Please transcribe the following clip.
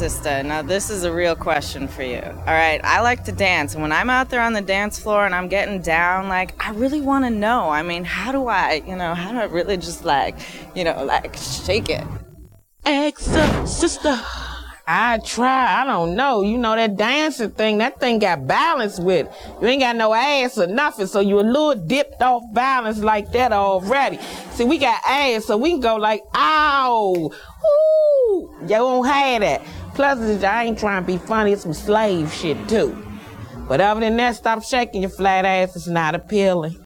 sister, now this is a real question for you. All right, I like to dance, and when I'm out there on the dance floor and I'm getting down, like, I really want to know. I mean, how do I really just like shake it? Sister, I try. I don't know. You know, that dancing thing, that thing got balance with it. You ain't got no ass or nothing, so you a little dipped off balance like that already. See, we got ass, so we can go like, ow, ooh. You don't have that. Plus, I ain't trying to be funny. It's some slave shit, too. But other than that, stop shaking your flat ass. It's not appealing.